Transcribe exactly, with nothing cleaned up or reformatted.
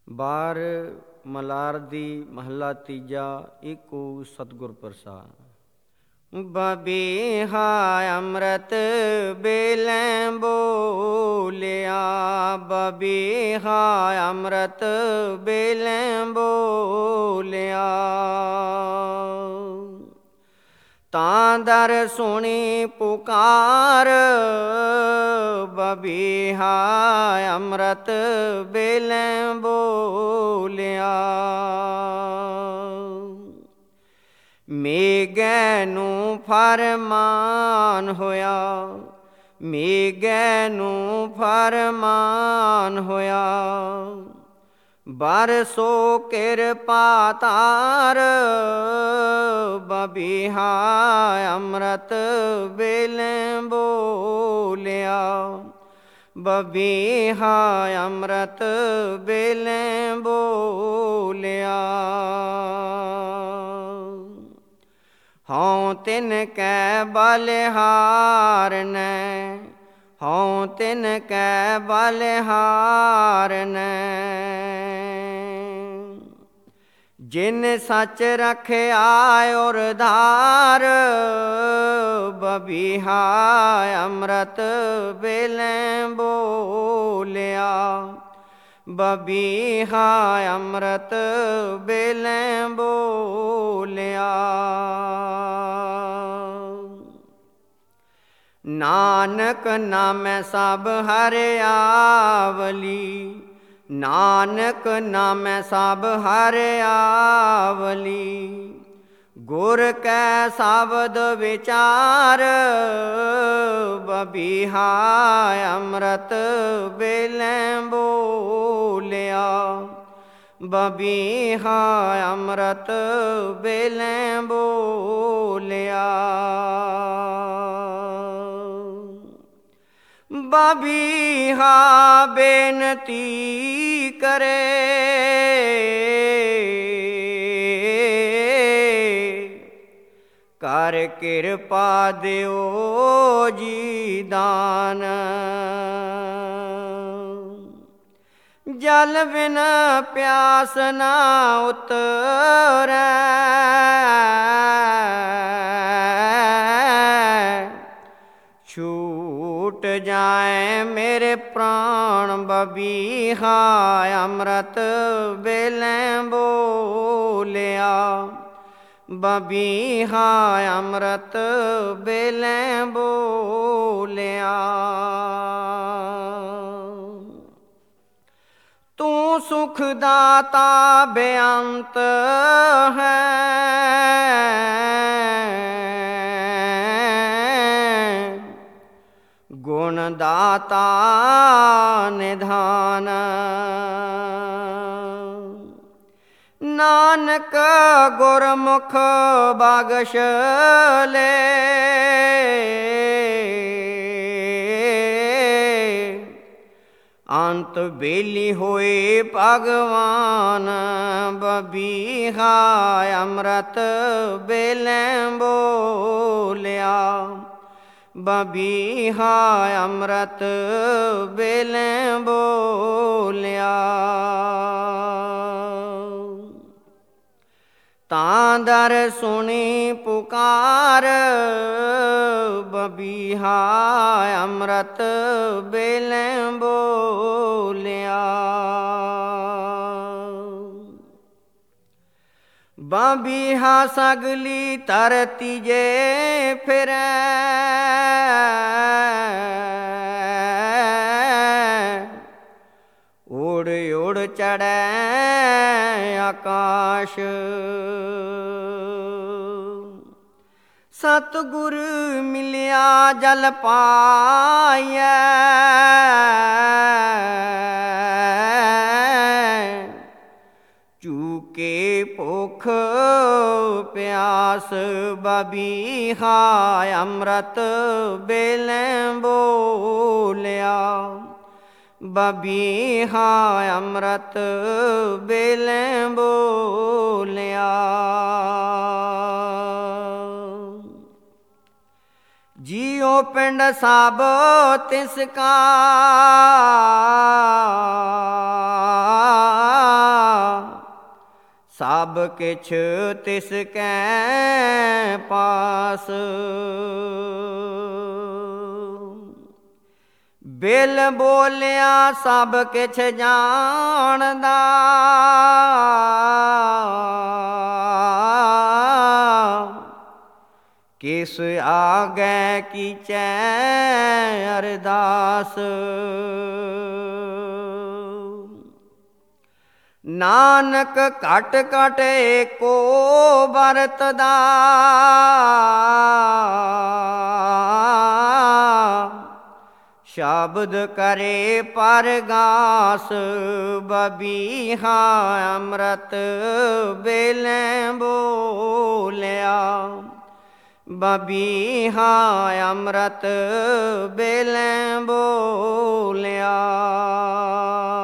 ਬਾਰ ਮਲਾਰ ਦੀ ਮਹੱਲਾ ਤੀਜਾ। ਏਕ ਓੰਕਾਰ ਸਤਿਗੁਰ ਪ੍ਰਸਾਦਿ। ਬਬੀਹਾ ਅੰਮ੍ਰਿਤ ਵੇਲੇ ਬੋਲਿਆ, ਬਬੀਹਾ ਅੰਮ੍ਰਿਤ ਵੇਲੇ ਬੋਲਿਆ। ਤਾਂ ਦਰ ਸੁਣੀ ਪੁਕਾਰ, ਬਬੀਹਾ ਅੰਮ੍ਰਿਤ ਵੇਲੇ ਬੋਲਿਆ। ਮੇਘੈ ਨੂੰ ਫਰਮਾਨ ਹੋਇਆ, ਮੇਘੈ ਨੂੰ ਫਰਮਾਨ ਹੋਇਆ। ਬਰਸੋ ਕਿਰਪਾ ਧਾਰ, ਬਬੀਹਾ ਅੰਮ੍ਰਿਤ ਵੇਲੇ ਬੋਲਿਆ, ਬਬੀਹਾ ਅੰਮ੍ਰਿਤ ਵੇਲੇ ਬੋਲਿਆ। ਹਉ ਤਿਨ ਕੈ ਬਲਿਹਾਰਨੈ, ਹਉ ਤਿਨ ਕੈ ਬਲਿਹਾਰਨੈ। ਜਿਨ ਸਚ ਰਖਿਆ ਉਰਧਾਰ, ਬਬੀਹਾ ਅੰਮ੍ਰਿਤ ਵੇਲੇ ਬੋਲਿਆ, ਬਬੀਹਾ ਅੰਮ੍ਰਿਤ ਵੇਲੇ ਬੋਲਿਆ। ਨਾਨਕ ਨਾਮੈ ਸਭ ਹਰਿਆਵਲੀ, ਨਾਨਕ ਨਾਮੈ ਸਭ ਹਰਿਆਵਲੀ। ਗੁਰ ਕੈ ਸ਼ਬਦ ਵਿਚਾਰ, ਬਬੀਹਾ ਅੰਮ੍ਰਿਤ ਵੇਲੇ ਬੋਲਿਆ, ਬਬੀਹਾ ਅੰਮ੍ਰਿਤ ਵੇਲੇ ਬੋਲਿਆ। ਬਬੀਹਾ ਬੇਨਤੀ ਕਰੇ, ਕਰ ਕਿਰਪਾ ਦਿਓ ਜੀ ਦਾਨ। ਜਲ ਬਿਨ ਪਿਆਸ ਨਾ ਉਤਰੈ, ਛੂਟ ਜਾਏ ਮੇਰੇ ਪ੍ਰਾਣ, ਬਬੀਹਾ ਅੰਮ੍ਰਿਤ ਵੇਲੇ ਬੋਲਿਆ, ਬਬੀਹਾ ਅੰਮ੍ਰਿਤ ਵੇਲੇ ਬੋਲਿਆ। ਤੂੰ ਸੁਖ ਦਾਤਾ ਬੇਅੰਤ ਹੈ, ਗੁਣ ਦਾਤਾ ਨਿਧਾਨ। ਨਾਨਕ ਗੁਰਮੁਖ ਬਖਸ਼ ਲੈ, ਅੰਤ ਬੇਲੀ ਹੋਏ ਭਗਵਾਨ, ਬਬੀਹਾ ਅੰਮ੍ਰਿਤ ਵੇਲੇ ਬੋਲਿਆ, ਬਬੀਹਾ ਅੰਮ੍ਰਿਤ ਵੇਲੇ ਬੋਲਿਆ। ਤਾਂ ਦਰ ਸੁਣੀ ਪੁਕਾਰ, ਬਬੀਹਾ ਅੰਮ੍ਰਿਤ ਵੇਲੇ ਬੋਲਿਆ। ਬਬੀਹਾ ਸਗਲੀ ਧਰਤੀ ਜੇ ਫਿਰੈ, ਉੜ ਉੜ ਚੜ੍ਹੈ ਆਕਾਸ਼। ਸਤਿਗੁਰ ਮਿਲਿਆ ਜਲ ਪਾਈਐ, ਚੂਕੇ ਭੁਖ ਪਿਆਸ, ਬਬੀਹਾ ਅੰਮ੍ਰਿਤ ਵੇਲੇ ਬੋਲਿਆ, ਬਬੀਹਾ ਅੰਮ੍ਰਿਤ ਵੇਲੇ ਬੋਲਿਆ। ਜੀਉ ਪਿੰਡ ਸਭ ਤਿਸ ਕਾ, ਸਭ ਕਿਛ ਤਿਸ ਕੈ ਪਾਸ। ਬਿਲ ਬੋਲਿਆ ਸਭ ਕਿਛ ਜਾਣਦਾ, ਕਿਸ ਆਗੈ ਕੀਚੈ ਅਰਦਾਸ। ਨਾਨਕ ਘਟ ਘਟ ਏਕੋ ਵਰਤਦਾ, ਸ਼ਬਦ ਕਰੇ ਪਰਗਾਸ। ਬਬੀਹਾ ਅੰਮ੍ਰਿਤ ਵੇਲੇ ਬੋਲਿਆ, ਬਬੀਹਾ ਅੰਮ੍ਰਿਤ ਵੇਲੇ ਬੋਲਿਆ।